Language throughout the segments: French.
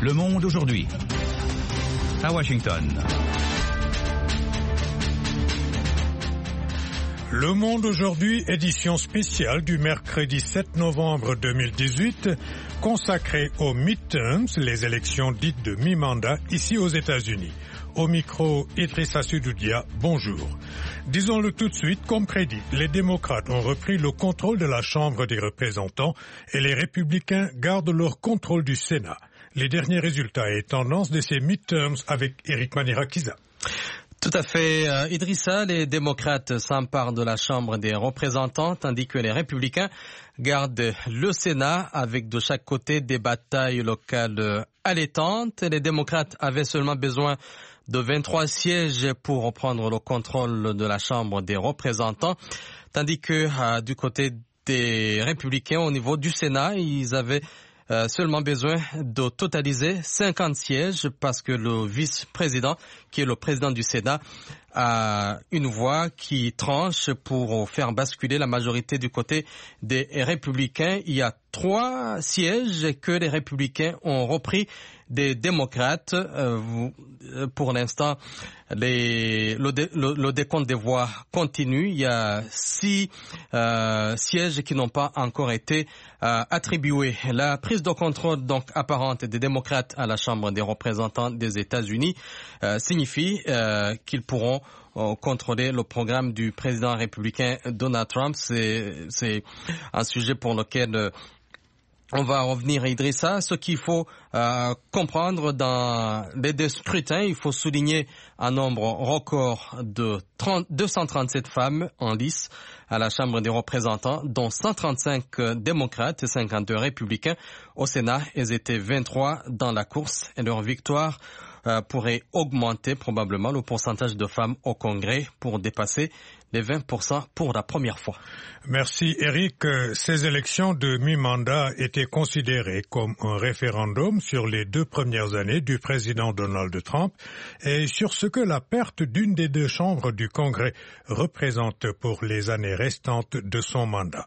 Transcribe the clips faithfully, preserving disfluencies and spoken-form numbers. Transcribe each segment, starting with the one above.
Le Monde aujourd'hui. À Washington. Le Monde aujourd'hui, édition spéciale du mercredi sept novembre deux mille dix-huit, consacrée aux midterms, les élections dites de mi-mandat ici aux États-Unis. Au micro, Idrissa Sedoudia, bonjour. Disons-le tout de suite, comme prédit, les démocrates ont repris le contrôle de la Chambre des représentants et les républicains gardent leur contrôle du Sénat. Les derniers résultats et tendances de ces midterms avec Eric Manirakiza. Tout à fait, euh, Idrissa, les démocrates s'emparent de la Chambre des représentants tandis que les républicains gardent le Sénat avec de chaque côté des batailles locales allaitantes. Les démocrates avaient seulement besoin de vingt-trois sièges pour reprendre le contrôle de la Chambre des représentants tandis que euh, du côté des républicains au niveau du Sénat, ils avaient Euh, seulement besoin de totaliser cinquante sièges parce que le vice-président, qui est le président du Sénat, a une voix qui tranche pour faire basculer la majorité du côté des républicains. Il y a trois sièges que les républicains ont repris des démocrates. Euh, pour l'instant, les, le, dé, le, le décompte des voix continue. Il y a six euh, sièges qui n'ont pas encore été euh, attribués. La prise de contrôle donc apparente des démocrates à la Chambre des représentants des États-Unis euh, signifie euh, qu'ils pourront euh, contrôler le programme du président républicain Donald Trump. C'est, c'est un sujet pour lequel euh, on va revenir à Idrissa. Ce qu'il faut euh, comprendre dans les deux scrutins, il faut souligner un nombre record de trente, deux cent trente-sept femmes en lice à la Chambre des représentants, dont cent trente-cinq démocrates et cinquante-deux républicains. Au Sénat, elles étaient vingt-trois dans la course et leur victoire euh, pourrait augmenter probablement le pourcentage de femmes au Congrès pour dépasser les vingt pour cent pour la première fois. Merci Eric. Ces élections de mi-mandat étaient considérées comme un référendum sur les deux premières années du président Donald Trump et sur ce que la perte d'une des deux chambres du Congrès représente pour les années restantes de son mandat.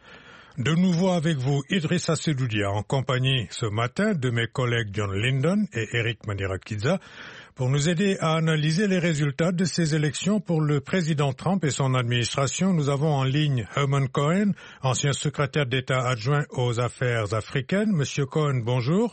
De nouveau avec vous, Idrissa Sedoudia, en compagnie ce matin de mes collègues John Lyndon et Eric Manirakiza, pour nous aider à analyser les résultats de ces élections pour le président Trump et son administration. Nous avons en ligne Herman Cohen, ancien secrétaire d'État adjoint aux affaires africaines. Monsieur Cohen, bonjour.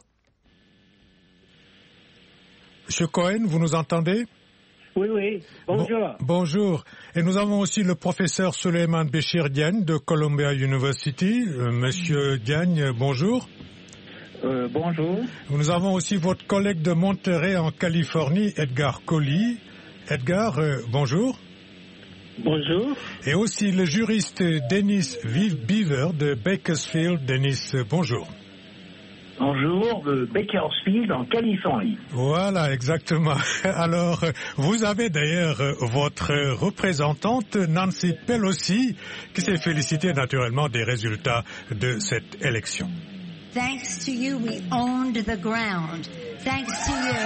Monsieur Cohen, vous nous entendez? Oui, oui. Bonjour. Bon, bonjour. Et nous avons aussi le professeur Souleymane Béchir Diagne de Columbia University. Euh, Monsieur Diagne, bonjour. Euh, bonjour. Nous avons aussi votre collègue de Monterey en Californie, Edgar Collie. Edgar, euh, bonjour. Bonjour. Et aussi le juriste Dennis Beaver de Bakersfield. Dennis, euh, bonjour. Bonjour, de Bakersfield en Californie. Voilà, exactement. Alors, vous avez d'ailleurs votre représentante Nancy Pelosi qui s'est félicitée naturellement des résultats de cette élection. Thanks to you, we owned the ground. Thanks to you.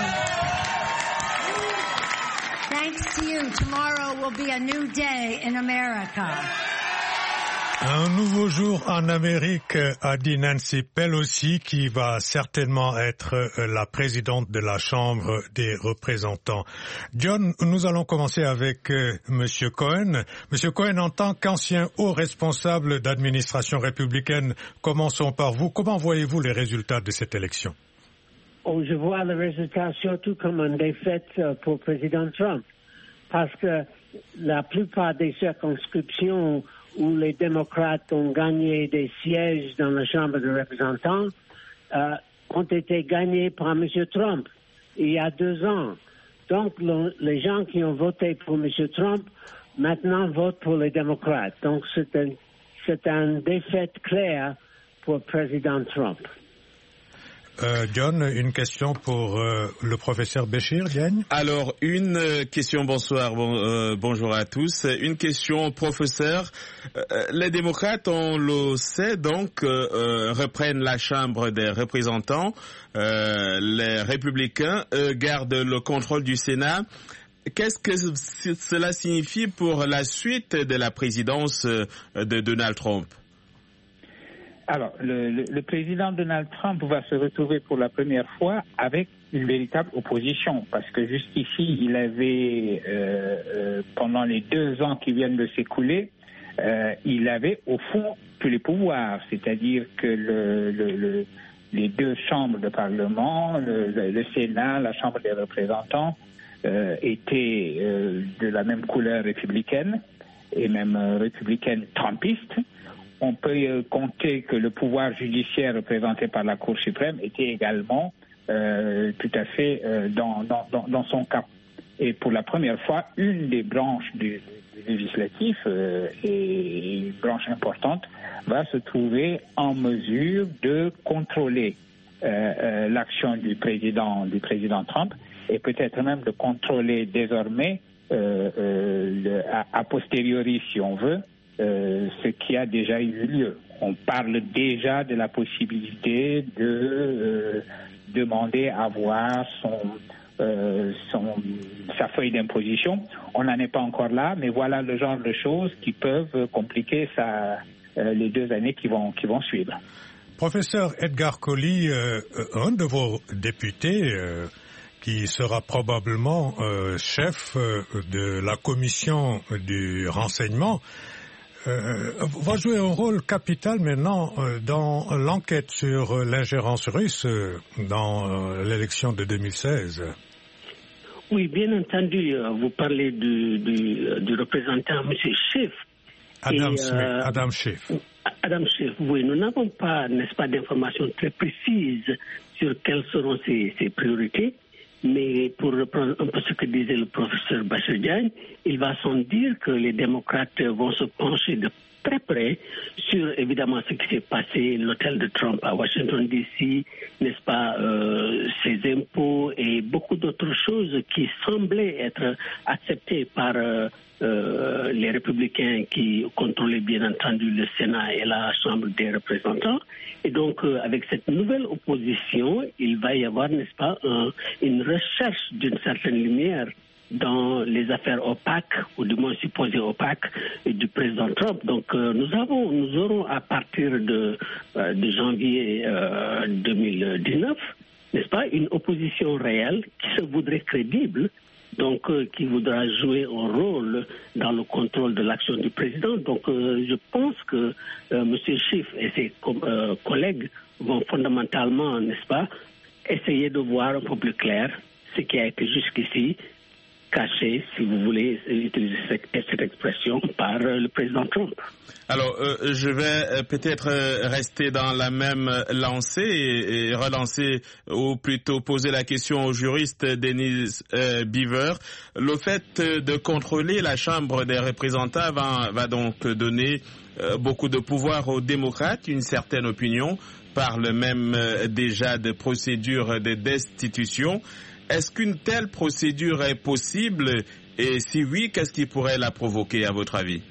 Thanks to you, tomorrow will be a new day in America. Un nouveau jour en Amérique, a dit Nancy Pelosi, qui va certainement être la présidente de la Chambre des représentants. John, nous allons commencer avec euh, Monsieur Cohen. Monsieur Cohen, en tant qu'ancien haut responsable d'administration républicaine, commençons par vous. Comment voyez-vous les résultats de cette élection? Oh, je vois les résultats surtout comme une défaite pour président Trump, parce que la plupart des circonscriptions où les démocrates ont gagné des sièges dans la Chambre des représentants euh, ont été gagnés par M. Trump il y a deux ans. Donc, le, les gens qui ont voté pour M. Trump maintenant votent pour les démocrates. Donc, c'est un, c'est une défaite claire pour le président Trump. Euh, John, une question pour euh, le professeur Béchir, Diagne. Alors, une euh, question, bonsoir, bon, euh, bonjour à tous. Une question, professeur. Euh, les démocrates, on le sait, donc, euh, reprennent la Chambre des représentants. Euh, les républicains euh, gardent le contrôle du Sénat. Qu'est-ce que cela signifie pour la suite de la présidence de Donald Trump? Alors, le, le, le président Donald Trump va se retrouver pour la première fois avec une véritable opposition, parce que jusqu'ici, il avait, euh, euh, pendant les deux ans qui viennent de s'écouler, euh, il avait au fond tous les pouvoirs, c'est-à-dire que le, le, le, les deux chambres de Parlement, le, le, le Sénat, la Chambre des représentants, euh, étaient euh, de la même couleur républicaine, et même euh, républicaine trumpiste. On peut euh, compter que le pouvoir judiciaire représenté par la Cour suprême était également euh, tout à fait euh, dans, dans, dans son camp. Et pour la première fois, une des branches du, du législatif, euh, et une branche importante, va se trouver en mesure de contrôler euh, euh, l'action du président, du président Trump, et peut-être même de contrôler désormais, euh, euh, le, a, a posteriori, si on veut, Euh, ce qui a déjà eu lieu. On parle déjà de la possibilité de euh, demander à voir son, euh, son, sa feuille d'imposition. On n'en est pas encore là, mais voilà le genre de choses qui peuvent compliquer sa, euh, les deux années qui vont, qui vont suivre. Professeur Edgar Collie, euh, un de vos députés, euh, qui sera probablement euh, chef euh, de la commission du renseignement, Euh, va jouer un rôle capital maintenant euh, dans l'enquête sur euh, l'ingérence russe euh, dans euh, l'élection de deux mille seize. Oui, bien entendu, euh, vous parlez du, du, du représentant M. Schiff. Adam, et, Smith, euh, Adam Schiff. Adam Schiff, oui, nous n'avons pas, n'est-ce pas, d'informations très précises sur quelles seront ses, ses priorités. Mais pour reprendre un peu ce que disait le professeur Bachir Diagne, il va sans dire que les démocrates vont se pencher de très près sur évidemment ce qui s'est passé, l'hôtel de Trump à Washington D C, n'est-ce pas, euh, ses impôts et beaucoup d'autres choses qui semblaient être acceptées par euh, euh, les républicains qui contrôlaient bien entendu le Sénat et la Chambre des représentants. Et donc, euh, avec cette nouvelle opposition, il va y avoir, n'est-ce pas, un, une recherche d'une certaine lumière dans les affaires opaques, ou du moins supposées opaques, du président Trump. Donc, euh, nous avons, nous aurons à partir de, euh, de janvier euh, deux mille dix-neuf, n'est-ce pas, une opposition réelle qui se voudrait crédible, donc euh, qui voudra jouer un rôle dans le contrôle de l'action du président. Donc euh, je pense que euh, M. Schiff et ses co- euh, collègues vont fondamentalement, n'est-ce pas, essayer de voir un peu plus clair ce qui a été jusqu'ici caché, si vous voulez utiliser cette, cette expression, par euh, le président Trump. Alors, euh, je vais peut-être rester dans la même lancée et, et relancer, ou plutôt poser la question au juriste Dennis euh, Beaver. Le fait de contrôler la Chambre des représentants va, va donc donner euh, beaucoup de pouvoir aux démocrates. Une certaine opinion parle même euh, déjà de procédure de destitution. Est-ce qu'une telle procédure est possible? Et si oui, qu'est-ce qui pourrait la provoquer, à votre avis?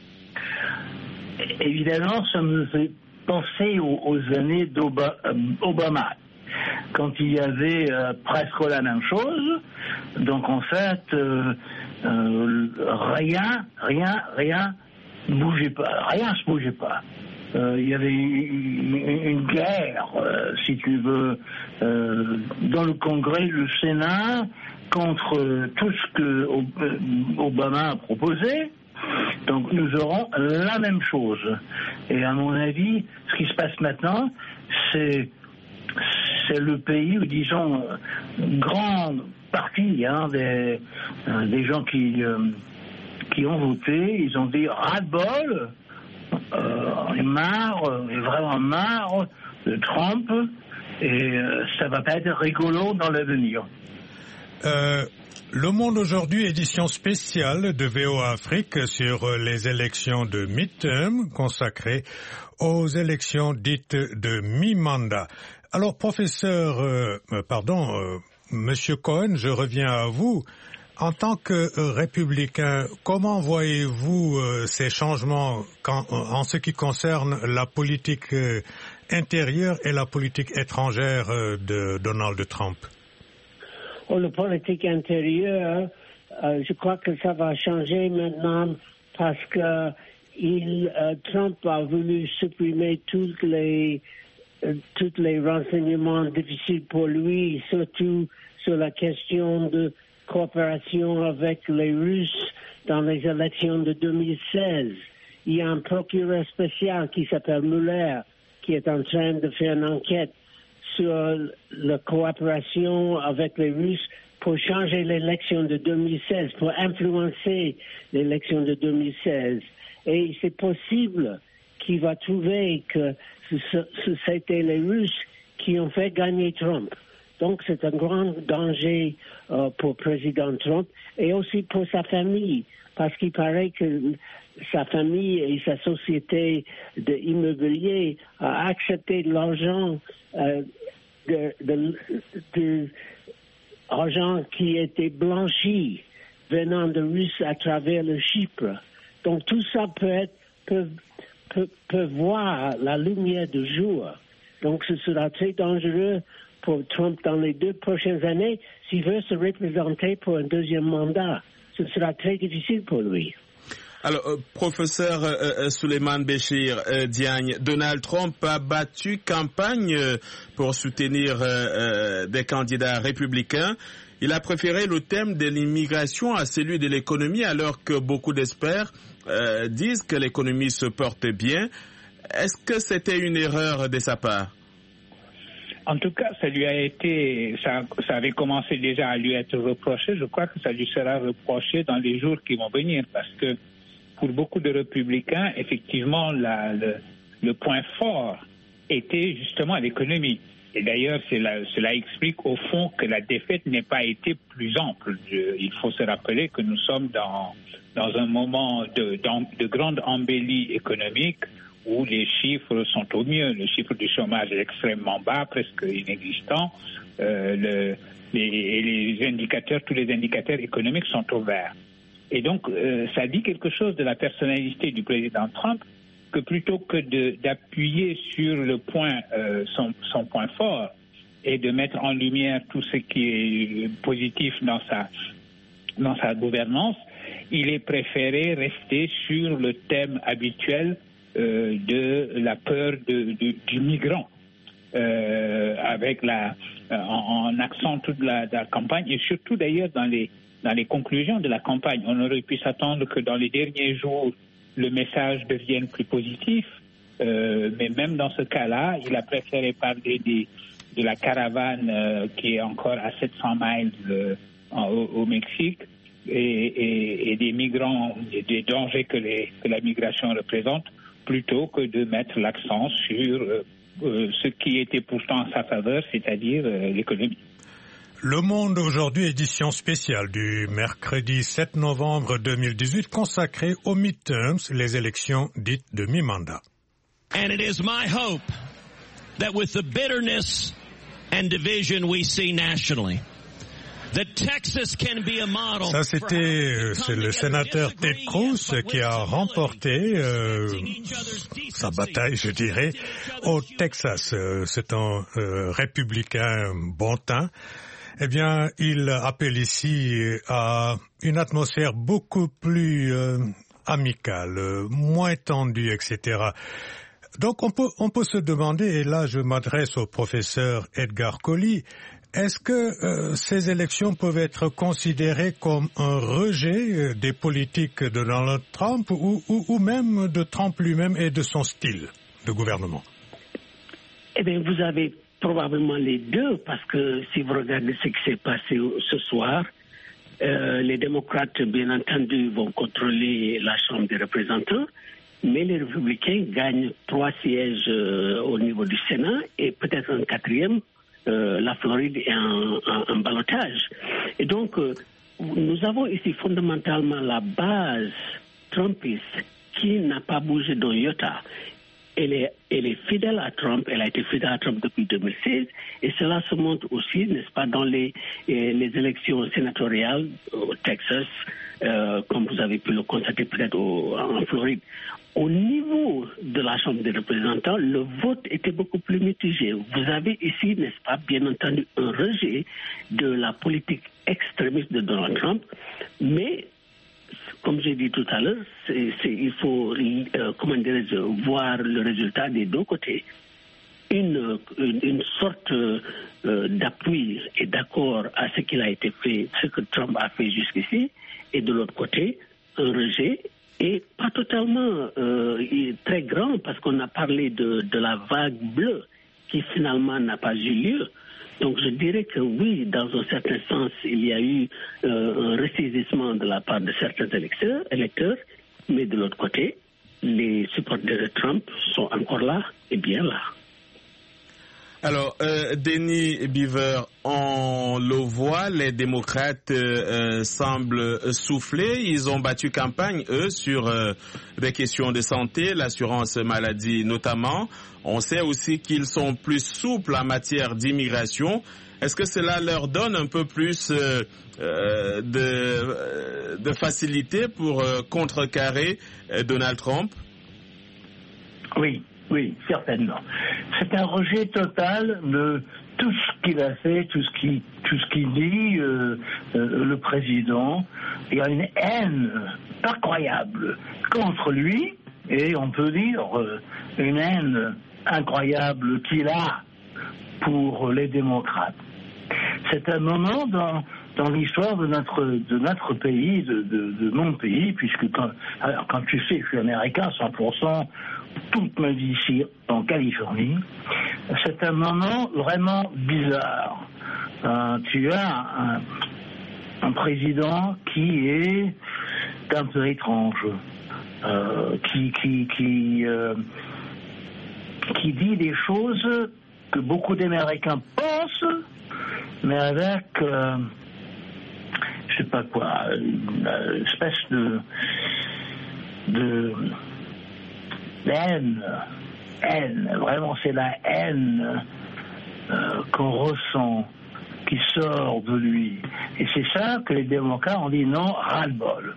Évidemment, ça me fait penser aux, aux années d'Obama, quand il y avait euh, presque la même chose. Donc en fait, euh, euh, rien, rien, rien ne bougeait pas, rien se bougeait pas. Euh, il y avait une, une guerre, euh, si tu veux, euh, dans le Congrès, le Sénat, contre euh, tout ce que euh, Obama a proposé. Donc nous aurons la même chose. Et à mon avis, ce qui se passe maintenant, c'est, c'est le pays où, disons, une grande partie hein, des, euh, des gens qui, euh, qui ont voté, ils ont dit ras-le-bol. Euh, on est marre, on est vraiment marre de Trump et euh, ça va pas être rigolo dans l'avenir. Euh, Le Monde aujourd'hui, édition spéciale de V O A Afrique sur les élections de midterm consacrées aux élections dites de mi-mandat. Alors, professeur, euh, pardon, euh, Monsieur Cohen, je reviens à vous. En tant que euh, républicain, comment voyez-vous euh, ces changements quand, en ce qui concerne la politique euh, intérieure et la politique étrangère euh, de Donald Trump? Oh, la politique intérieure, euh, je crois que ça va changer maintenant parce que il, euh, Trump a voulu supprimer toutes les, euh, tous les renseignements difficiles pour lui, surtout sur la question de coopération avec les Russes dans les élections de deux mille seize. Il y a un procureur spécial qui s'appelle Mueller qui est en train de faire une enquête sur la coopération avec les Russes pour changer l'élection de deux mille seize, pour influencer l'élection de deux mille seize. Et c'est possible qu'il va trouver que c'était les Russes qui ont fait gagner Trump. Donc c'est un grand danger euh, pour le président Trump et aussi pour sa famille, parce qu'il paraît que sa famille et sa société d'immobilier a accepté de l'argent, euh, de, de, de, argent qui était blanchi venant de Russie à travers le Chypre. Donc tout ça peut être peut, peut, peut voir la lumière du jour. Donc ce sera très dangereux pour Trump dans les deux prochaines années s'il veut se représenter pour un deuxième mandat. Ce sera très difficile pour lui. Alors, euh, professeur euh, Souleymane Béchir euh, Diagne, Donald Trump a battu campagne euh, pour soutenir euh, euh, des candidats républicains. Il a préféré le thème de l'immigration à celui de l'économie, alors que beaucoup d'experts euh, disent que l'économie se porte bien. Est-ce que c'était une erreur de sa part? En tout cas, ça lui a été, ça, ça avait commencé déjà à lui être reproché. Je crois que ça lui sera reproché dans les jours qui vont venir, parce que pour beaucoup de républicains, effectivement, la, le, le point fort était justement l'économie. Et d'ailleurs, cela, cela explique au fond que la défaite n'ait pas été plus ample. Je, il faut se rappeler que nous sommes dans, dans un moment de, de grande embellie économique où les chiffres sont au mieux. Le chiffre du chômage est extrêmement bas, presque inexistant. Euh, le, les, et les indicateurs, tous les indicateurs économiques sont au vert. Et donc, euh, ça dit quelque chose de la personnalité du président Trump, que plutôt que de, d'appuyer sur le point, euh, son, son point fort, et de mettre en lumière tout ce qui est positif dans sa, dans sa gouvernance, il est préféré rester sur le thème habituel euh, de la peur de, de, du migrant, euh, avec la, en, en accent toute la, la campagne, et surtout d'ailleurs dans les Dans les conclusions de la campagne. On aurait pu s'attendre que dans les derniers jours, le message devienne plus positif, euh, mais même dans ce cas-là, il a préféré parler des, de la caravane euh, qui est encore à sept cents miles euh, en, au, au Mexique et, et, et des migrants, et des dangers que, les, que la migration représente, plutôt que de mettre l'accent sur euh, euh, ce qui était pourtant en sa faveur, c'est-à-dire euh, l'économie. Le Monde aujourd'hui, édition spéciale du mercredi sept novembre deux mille dix-huit, consacrée aux midterms, les élections dites de mi-mandat. And it is my hope that with the bitterness and division we see nationally, that Texas can be a model. Ça, c'était c'est le sénateur Ted Cruz qui a remporté euh, sa bataille, je dirais, au Texas. C'est un euh, républicain bon teint. Eh bien, il appelle ici à une atmosphère beaucoup plus euh, amicale, euh, moins tendue, et cetera. Donc, on peut, on peut se demander, et là je m'adresse au professeur Edgar Colli, est-ce que euh, ces élections peuvent être considérées comme un rejet des politiques de Donald Trump ou, ou, ou même de Trump lui-même et de son style de gouvernement? Eh bien, vous avez probablement les deux, parce que si vous regardez ce qui s'est passé ce soir, euh, les démocrates, bien entendu, vont contrôler la Chambre des représentants, mais les républicains gagnent trois sièges euh, au niveau du Sénat et peut-être un quatrième, euh, la Floride est en, en, en ballottage. Et donc, euh, nous avons ici fondamentalement la base trumpiste qui n'a pas bougé d'un iota. Elle est, elle est fidèle à Trump, elle a été fidèle à Trump depuis deux mille seize, et cela se montre aussi, n'est-ce pas, dans les, les élections sénatoriales au Texas, euh, comme vous avez pu le constater peut-être au, en Floride. Au niveau de la Chambre des représentants, le vote était beaucoup plus mitigé. Vous avez ici, n'est-ce pas, bien entendu, un rejet de la politique extrémiste de Donald Trump, mais comme j'ai dit dit tout à l'heure, c'est, c'est, il faut euh, comment dirais-je, voir le résultat des deux côtés. Une, une, une sorte euh, d'appui et d'accord à ce qu'il a été fait, ce que Trump a fait jusqu'ici, et de l'autre côté, un rejet, et pas totalement euh, très grand, parce qu'on a parlé de, de la vague bleue, qui finalement n'a pas eu lieu. Donc je dirais que oui, dans un certain sens, il y a eu euh, un ressaisissement de la part de certains électeurs, électeurs, mais de l'autre côté, les supporters de Trump sont encore là et bien là. Alors, euh, Denis Beaver, on le voit, les démocrates euh, semblent souffler. Ils ont battu campagne, eux, sur euh, des questions de santé, l'assurance maladie notamment. On sait aussi qu'ils sont plus souples en matière d'immigration. Est-ce que cela leur donne un peu plus euh, euh, de, de facilité pour euh, contrecarrer euh, Donald Trump? Oui. Oui, certainement. C'est un rejet total de tout ce qu'il a fait, tout ce qu'il, tout ce qu'il dit, euh, euh, le président. Il y a une haine incroyable contre lui, et on peut dire euh, une haine incroyable qu'il a pour les démocrates. C'est un moment dans, dans l'histoire de notre, de notre pays, de, de, de mon pays, puisque quand, alors quand tu sais, je suis américain cent pour cent, toute ma vie ici en Californie, c'est un moment vraiment bizarre. Euh, tu as un, un président qui est un peu étrange, euh, qui, qui, qui, euh, qui dit des choses que beaucoup d'Américains pensent, mais avec, euh, je sais pas quoi, une espèce de, de haine, haine, vraiment c'est la haine euh, qu'on ressent, qui sort de lui. Et c'est ça que les démocrates ont dit non, ras-le-bol.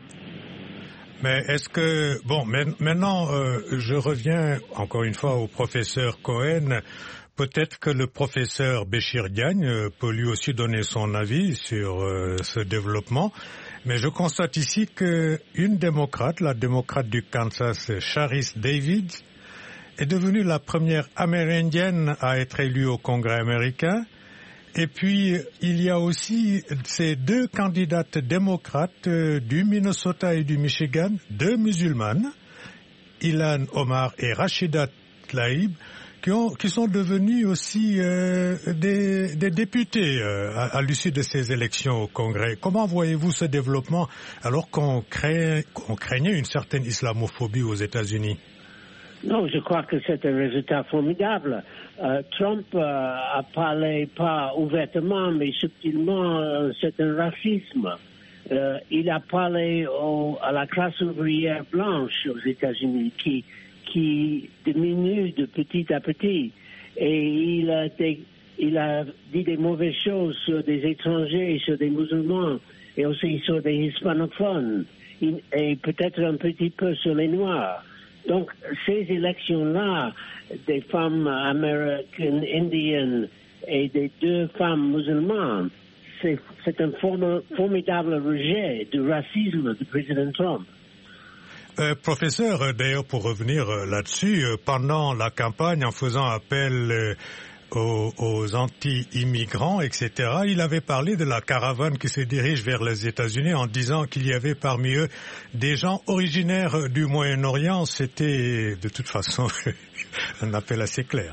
Mais est-ce que, bon, maintenant, euh, je reviens encore une fois au professeur Cohen. Peut-être que le professeur Béchir Diagne peut lui aussi donner son avis sur euh, ce développement. Mais je constate ici qu'une démocrate, la démocrate du Kansas, Sharice Davids, est devenue la première amérindienne à être élue au Congrès américain. Et puis, il y a aussi ces deux candidates démocrates du Minnesota et du Michigan, deux musulmanes, Ilhan Omar et Rashida Tlaib, qui, ont, qui sont devenus aussi euh, des, des députés euh, à, à l'issue de ces élections au Congrès. Comment voyez-vous ce développement alors qu'on, crée, qu'on craignait une certaine islamophobie aux États-Unis? Non, je crois que c'est un résultat formidable. Euh, Trump euh, a parlé pas ouvertement, mais subtilement, euh, c'est un racisme. Euh, il a parlé au, à la classe ouvrière blanche aux États-Unis qui qui diminue de petit à petit. Et il a, des, il a dit des mauvaises choses sur des étrangers, sur des musulmans, et aussi sur des hispanophones, et peut-être un petit peu sur les Noirs. Donc, ces élections-là, des femmes américaines, indiennes, et des deux femmes musulmanes, c'est, c'est un form, formidable rejet du racisme du président Trump. Euh, professeur, d'ailleurs, pour revenir là-dessus, pendant la campagne, en faisant appel euh, aux, aux anti-immigrants, et cetera, il avait parlé de la caravane qui se dirige vers les États-Unis en disant qu'il y avait parmi eux des gens originaires du Moyen-Orient. C'était, de toute façon, un appel assez clair.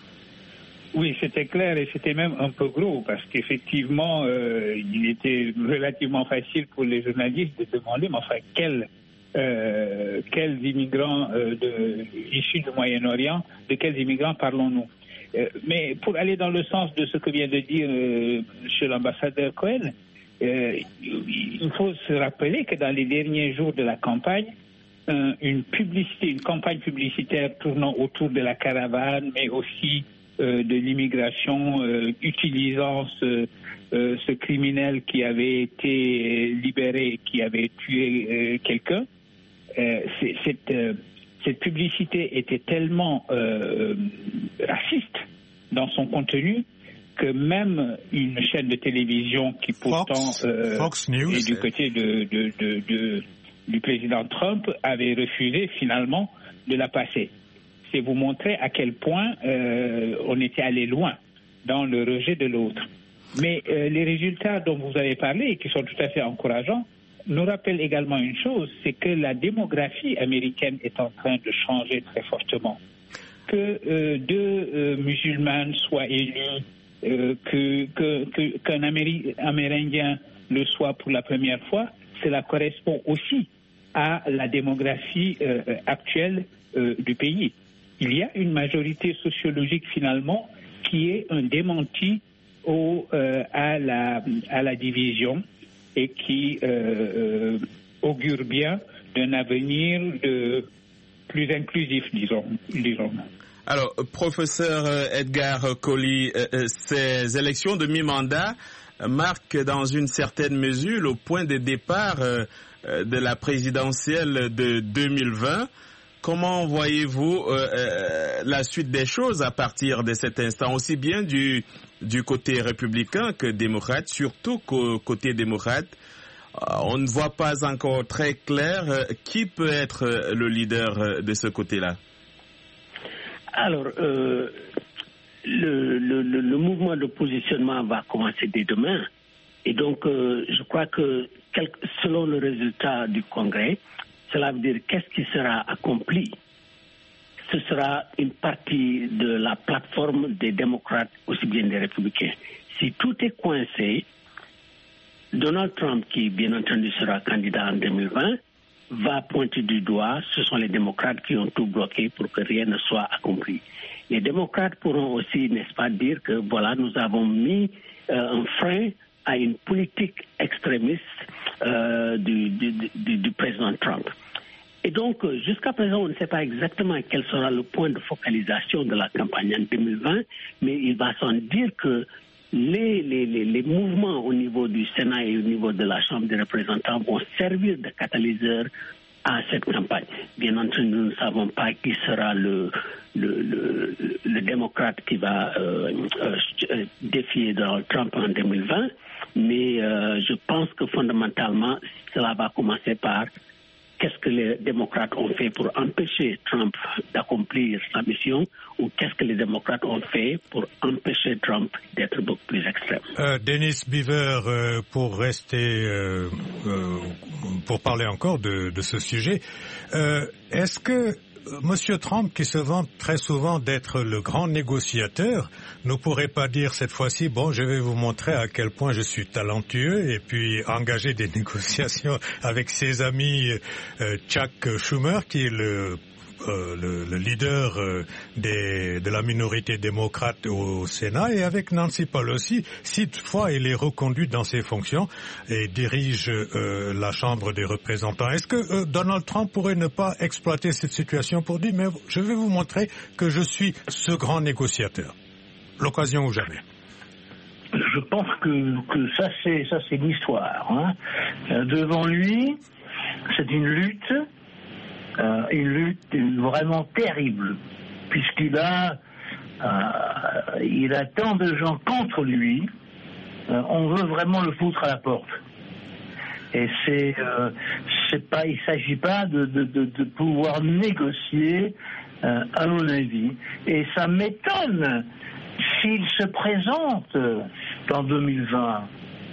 Oui, c'était clair et c'était même un peu gros parce qu'effectivement, euh, il était relativement facile pour les journalistes de demander, mais enfin, quel... Euh, quels immigrants euh, de, issus du Moyen-Orient, de quels immigrants parlons-nous euh, Mais pour aller dans le sens de ce que vient de dire euh, M. l'ambassadeur Cohen, euh, il faut se rappeler que dans les derniers jours de la campagne, euh, une publicité, une campagne publicitaire tournant autour de la caravane, mais aussi euh, de l'immigration, euh, utilisant ce, euh, ce criminel qui avait été libéré, qui avait tué euh, quelqu'un. Euh, c'est, cette, euh, cette publicité était tellement euh, raciste dans son contenu que même une chaîne de télévision qui pourtant Fox, euh, Fox News, est du côté de, de, de, de, du président Trump avait refusé finalement de la passer. C'est vous montrer à quel point euh, on était allé loin dans le rejet de l'autre. Mais euh, les résultats dont vous avez parlé, et qui sont tout à fait encourageants, nous rappellent également une chose, c'est que la démographie américaine est en train de changer très fortement. Que euh, deux euh, musulmanes soient élus, euh, que, que, que, qu'un Améri- Amérindien le soit pour la première fois, cela correspond aussi à la démographie euh, actuelle euh, du pays. Il y a une majorité sociologique finalement qui est un démenti au, euh, à, la, à la division et qui euh, euh, augure bien d'un avenir de plus inclusif, disons. disons. Alors, professeur Edgar Collie, euh, ces élections de mi-mandat marquent dans une certaine mesure le point de départ euh, de la présidentielle de deux mille vingt. Comment voyez-vous euh, euh, la suite des choses à partir de cet instant, aussi bien du, du côté républicain que démocrate, surtout qu'au côté démocrate, euh, on ne voit pas encore très clair euh, qui peut être le leader euh, de ce côté-là. Alors, euh, le, le, le, le mouvement de positionnement va commencer dès demain. Et donc, euh, je crois que quel, selon le résultat du Congrès, cela veut dire qu'est-ce qui sera accompli. Ce sera une partie de la plateforme des démocrates, aussi bien des républicains. Si tout est coincé, Donald Trump, qui bien entendu sera candidat en deux mille vingt, va pointer du doigt, ce sont les démocrates qui ont tout bloqué pour que rien ne soit accompli. Les démocrates pourront aussi, n'est-ce pas, dire que voilà, nous avons mis euh, un frein à une politique extrémiste euh, du, du, du, du président Trump. Et donc, jusqu'à présent, on ne sait pas exactement quel sera le point de focalisation de la campagne en deux mille vingt, mais il va sans dire que les, les, les, les mouvements au niveau du Sénat et au niveau de la Chambre des représentants vont servir de catalyseur à cette campagne. Bien entendu, nous ne savons pas qui sera le, le, le, le démocrate qui va euh, euh, défier Donald Trump en deux mille vingt, mais euh, je pense que fondamentalement, cela va commencer par qu'est-ce que les démocrates ont fait pour empêcher Trump d'accomplir sa mission, ou qu'est-ce que les démocrates ont fait pour empêcher Trump d'être beaucoup plus extrême. Euh, Dennis Beaver, euh, pour rester, euh, euh, pour parler encore de, de ce sujet, euh, est-ce que Monsieur Trump, qui se vante très souvent d'être le grand négociateur, ne pourrait pas dire cette fois-ci, bon, je vais vous montrer à quel point je suis talentueux, et puis engager des négociations avec ses amis euh, Chuck Schumer, qui est le Euh, le, le leader euh, des, de la minorité démocrate au Sénat, et avec Nancy Pelosi, si toutefois il est reconduit dans ses fonctions et dirige euh, la Chambre des représentants. Est-ce que euh, Donald Trump pourrait ne pas exploiter cette situation pour dire, mais je vais vous montrer que je suis ce grand négociateur? L'occasion ou jamais. Je pense que, que ça c'est ça c'est l'histoire. Hein. Euh, devant lui, c'est une lutte. Euh, une lutte vraiment terrible, puisqu'il a, euh, il a tant de gens contre lui, euh, on veut vraiment le foutre à la porte. Et c'est, euh, c'est pas, il s'agit pas de, de, de, de pouvoir négocier, euh, à mon avis. Et ça m'étonne s'il se présente en deux mille vingt.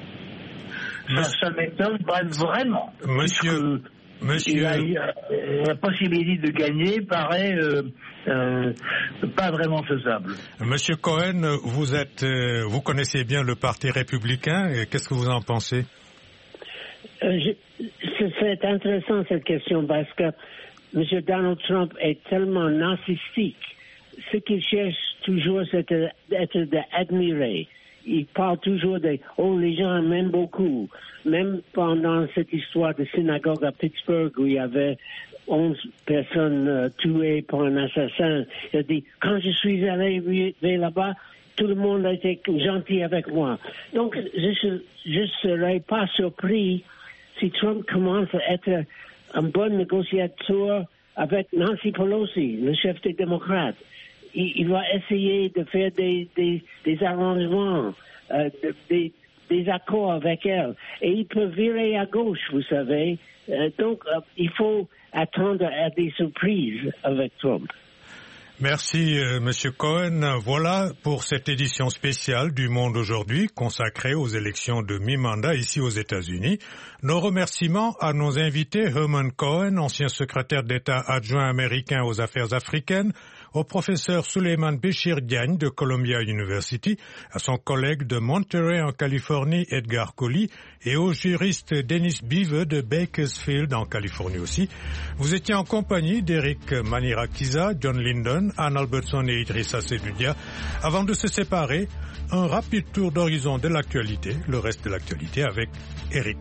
Ça, ça m'étonne vraiment. Monsieur. Monsieur... La, la possibilité de gagner paraît euh, euh, pas vraiment faisable. Monsieur Cohen, vous êtes, euh, vous connaissez bien le Parti républicain. Qu'est-ce que vous en pensez? euh, je, C'est intéressant cette question parce que M. Donald Trump est tellement narcissique. Ce qu'il cherche toujours, c'est d'être admiré. Il parle toujours de « oh, les gens m'aiment beaucoup ». Même pendant cette histoire de synagogue à Pittsburgh où il y avait onze personnes euh, tuées par un assassin, il a dit « quand je suis arrivé là-bas, tout le monde a été gentil avec moi ». Donc, je ne serais pas surpris si Trump commence à être un bon négociateur avec Nancy Pelosi, le chef des démocrates. Il, il va essayer de faire des, des, des arrangements, euh, de, des, des accords avec elle. Et il peut virer à gauche, vous savez. Euh, donc, euh, il faut attendre à des surprises avec Trump. Merci, euh, Monsieur Cohen. Voilà pour cette édition spéciale du Monde aujourd'hui consacrée aux élections de mi-mandat ici aux États-Unis. Nos remerciements à nos invités, Herman Cohen, ancien secrétaire d'État adjoint américain aux affaires africaines, au professeur Suleiman Béchir Diagne de Columbia University, à son collègue de Monterey en Californie, Edgar Colli, et au juriste Dennis Beaver de Bakersfield en Californie aussi. Vous étiez en compagnie d'Eric Manirakiza, John Lyndon, Anne Albertson et Idrissa Sedudia. Avant de se séparer, un rapide tour d'horizon de l'actualité, le reste de l'actualité avec Eric.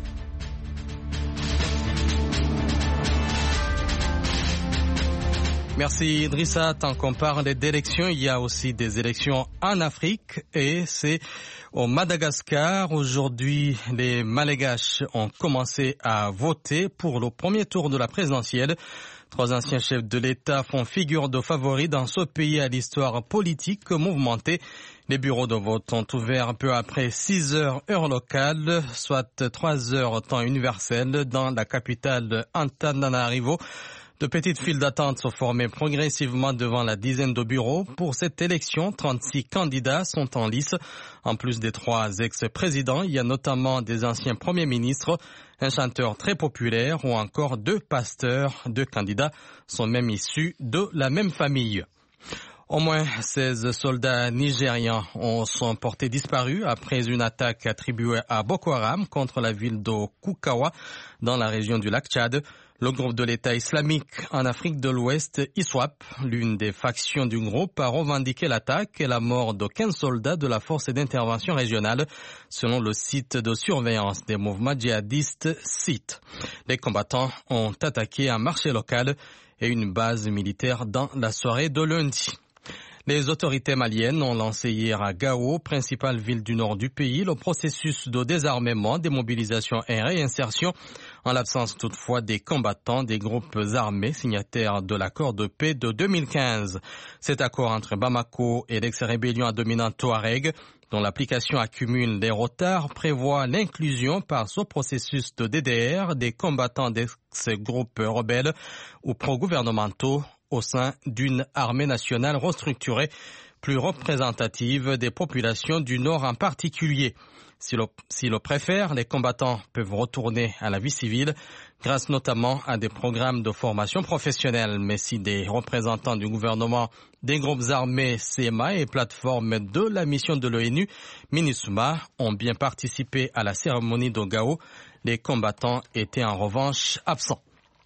Merci Idrissa. Tant qu'on parle d'élections, il y a aussi des élections en Afrique et c'est au Madagascar. Aujourd'hui, les Malgaches ont commencé à voter pour le premier tour de la présidentielle. Trois anciens chefs de l'État font figure de favoris dans ce pays à l'histoire politique mouvementée. Les bureaux de vote ont ouvert peu après six heures heure locale, soit trois heures temps universel dans la capitale Antananarivo. De petites files d'attente sont formées progressivement devant la dizaine de bureaux. Pour cette élection, trente-six candidats sont en lice. En plus des trois ex-présidents, il y a notamment des anciens premiers ministres, un chanteur très populaire ou encore deux pasteurs. Deux candidats sont même issus de la même famille. Au moins seize soldats nigérians ont, sont portés disparus après une attaque attribuée à Boko Haram contre la ville de Koukawa dans la région du lac Tchad. Le groupe de l'État islamique en Afrique de l'Ouest, ISWAP, l'une des factions du groupe, a revendiqué l'attaque et la mort de quinze soldats de la force d'intervention régionale, selon le site de surveillance des mouvements djihadistes S I T. Les combattants ont attaqué un marché local et une base militaire dans la soirée de lundi. Les autorités maliennes ont lancé hier à Gao, principale ville du nord du pays, le processus de désarmement, démobilisation et réinsertion, en l'absence toutefois des combattants des groupes armés signataires de l'accord de paix de deux mille quinze. Cet accord entre Bamako et l'ex-rébellion à dominante Touareg, dont l'application accumule des retards, prévoit l'inclusion par ce processus de D D R des combattants des groupes rebelles ou pro-gouvernementaux au sein d'une armée nationale restructurée, plus représentative des populations du Nord en particulier. Si le, si le préfère, les combattants peuvent retourner à la vie civile grâce notamment à des programmes de formation professionnelle. Mais si des représentants du gouvernement, des groupes armés C M A et plateformes de la mission de l'ONU, MINUSMA, ont bien participé à la cérémonie de Gao, les combattants étaient en revanche absents.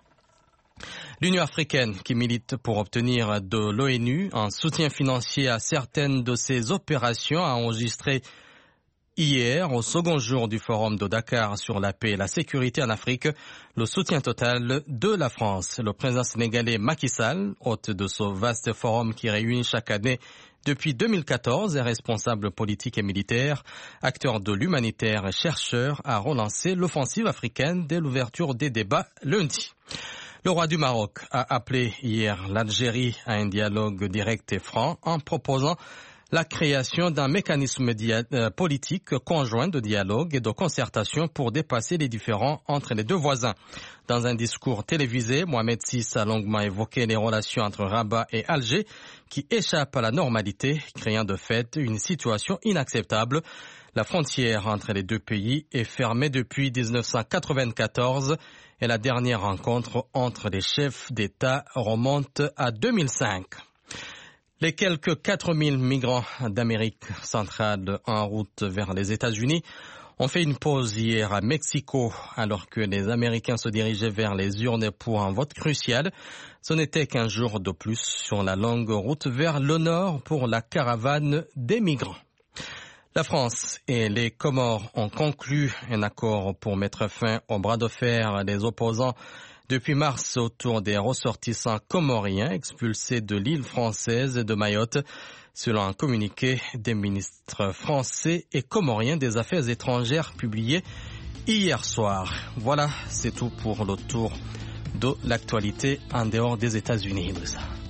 L'Union africaine, qui milite pour obtenir de l'ONU un soutien financier à certaines de ses opérations, a enregistré hier, au second jour du forum de Dakar sur la paix et la sécurité en Afrique, le soutien total de la France. Le président sénégalais Macky Sall, hôte de ce vaste forum qui réunit chaque année depuis deux mille quatorze, est responsable politique et militaire, acteur de l'humanitaire et chercheur, a relancé l'offensive africaine dès l'ouverture des débats lundi. Le roi du Maroc a appelé hier l'Algérie à un dialogue direct et franc en proposant la création d'un mécanisme dia- euh, politique conjoint de dialogue et de concertation pour dépasser les différends entre les deux voisins. Dans un discours télévisé, Mohamed six a longuement évoqué les relations entre Rabat et Alger qui échappent à la normalité, créant de fait une situation inacceptable. La frontière entre les deux pays est fermée depuis dix-neuf cent quatre-vingt-quatorze et la dernière rencontre entre les chefs d'État remonte à deux mille cinq. Les quelques quatre mille migrants d'Amérique centrale en route vers les États-Unis ont fait une pause hier à Mexico alors que les Américains se dirigeaient vers les urnes pour un vote crucial. Ce n'était qu'un jour de plus sur la longue route vers le nord pour la caravane des migrants. La France et les Comores ont conclu un accord pour mettre fin au bras de fer des opposants depuis mars autour des ressortissants comoriens expulsés de l'île française de Mayotte, selon un communiqué des ministres français et comoriens des Affaires étrangères publié hier soir. Voilà, c'est tout pour le tour de l'actualité en dehors des États-Unis.